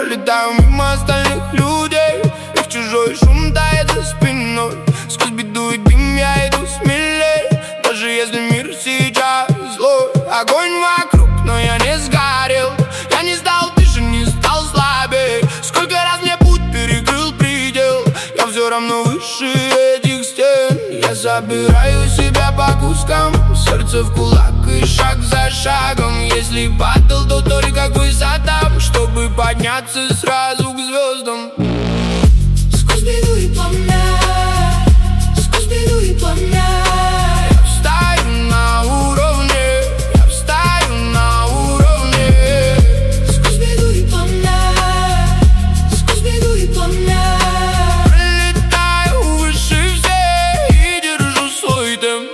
пролетаю мимо остальных людей. Их чужой шум тает за спиной. Сквозь беду и дым я иду смелей. Даже если мир сейчас злой. Огонь вокруг, но я не сгорел. Я не стал тише, не стал слабее. Сколько раз мне путь перекрыл предел, я все равно выше этих стен. Я собираю себя по кускам, сердце в кулак и шаг за шагом. Если падал, то только к высотам, чтобы подняться сразу к звездам. Сквозь беду и пламя, сквозь беду и пламя. Я встаю на уровне, я встаю на уровне. Сквозь беду и пламя, сквозь беду и пламя. Пролетаю выше всех и держу свой темп.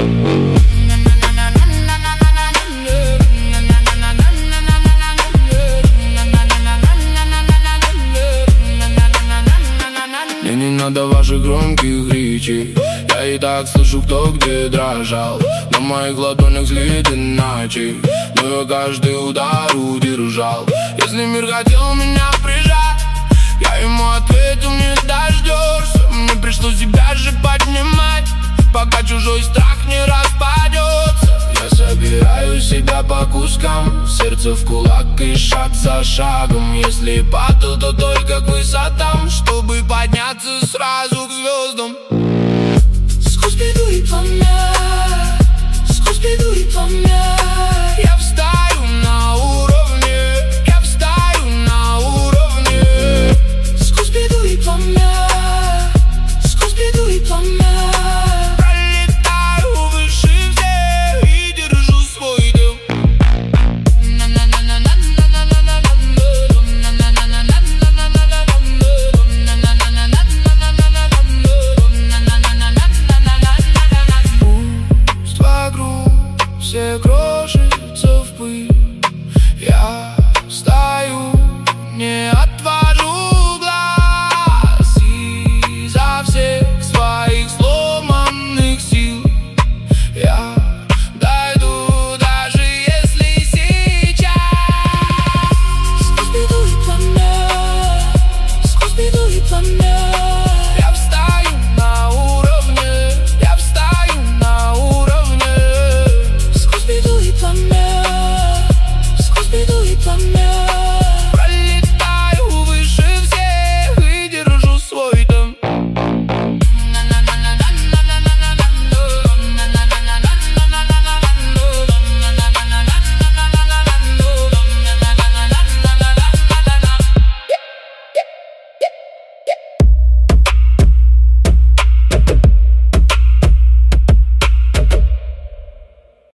Мне не надо ваших громких речей. Я и так слышу, кто где дрожал. На моих ладонях следы ночей, но я каждый удар удержал. Если мир хотел меня прижать, я ему ответил: не дождешься. Мне пришлось себя же поднимать, пока чужой страх не распадется. Я собираю себя по кускам, сердце в кулак и шаг за шагом. Если падал, то только к высотам, чтобы подняться сразу к звездам. Сквозь беду и пламя, сквозь беду и пламя. Я встаю на уровне, я встаю на уровне. Сквозь беду и пламя, сквозь беду и пламя. Пролетаю выше всех и держу свой дым. Пусть вокруг все крошится в пыль, я стою не от